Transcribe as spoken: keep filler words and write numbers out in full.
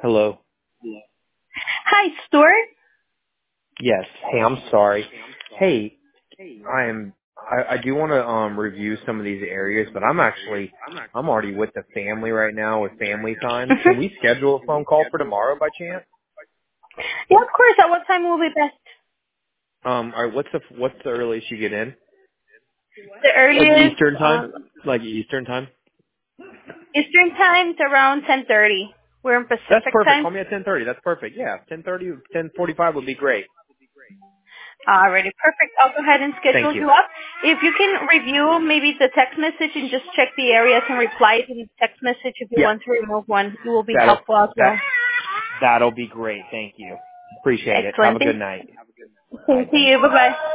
Hello. Hi, Stuart. Yes. Hey, I'm sorry. Hey, I am. I, I do want to um review some of these areas, but I'm actually I'm already with the family right now with family time. Can we schedule a phone call for tomorrow by chance? Yeah, of course. At what time will be best? Um. All right. What's the what's the earliest you get in? The Like earliest Eastern time? um, Like Eastern time? Eastern time is around ten thirty. We're in That's Pacific perfect. time. Call me at ten thirty. That's perfect. Yeah, ten thirty, ten forty-five would be great. Alrighty, perfect. I'll go ahead and Thank schedule you. you up. If you can review maybe the text message and just check the areas and reply to the text message if you Yeah. want to remove one, it will be That'll helpful as that well. that'll be great. Thank you. Appreciate it. Have Excellent. a good Thank night. Bye. thank you. Bye bye.